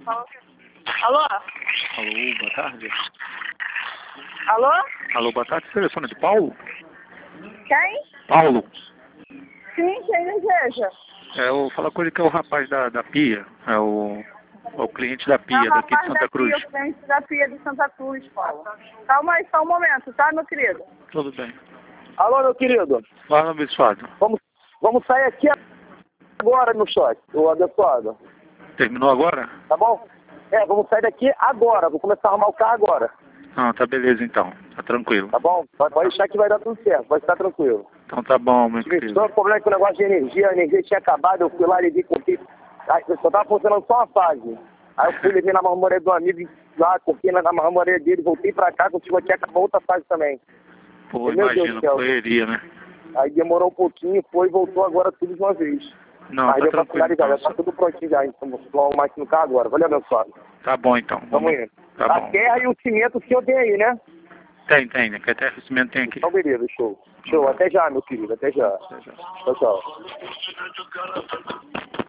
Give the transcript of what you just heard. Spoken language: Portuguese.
Alô? Alô, boa tarde. Alô? Alô, boa tarde. Telefone de Paulo? Quem? Paulo. Sim, quem deseja? Eu falo com ele que é o rapaz da Pia. É o cliente da Pia, É o daqui de rapaz Santa da Cruz. Pia, o cliente da Pia de Santa Cruz, Paulo. Calma aí, só um momento, tá, meu querido? Tudo bem. Alô, meu querido. Fala, abençoado. Vamos sair aqui agora, meu shot, o abençoado. Terminou agora? Tá bom? Vamos sair daqui agora. Vou começar a arrumar o carro agora. Ah, tá beleza então. Tá tranquilo. Tá bom? Pode deixar que vai dar tudo certo. Pode ficar tranquilo. Então tá bom, meu Tive querido. todo problema com o negócio de energia. A energia tinha acabado. Eu fui lá e vi que só tava funcionando só uma fase. Aí eu fui levar na marmoraria do amigo lá, corri na marmoraria dele, voltei pra cá, contigo aqui acabou outra fase também. Pô, E, meu Deus imagina, do céu. correria, né? Aí demorou um pouquinho, foi e voltou agora tudo de uma vez. Não, Mas tá deu pra tranquilo finalizar, então. já tá tudo prontinho já. Então vou arrumar aqui no carro agora. Valeu, abençoado. Tá bom então. Tamo indo. Tá A bom. terra e o cimento o senhor tem aí, né? Tem, né? Que até esse cimento tem aqui. Então beleza, show. Show, até já, meu querido, até já. Já. Tchau, tchau.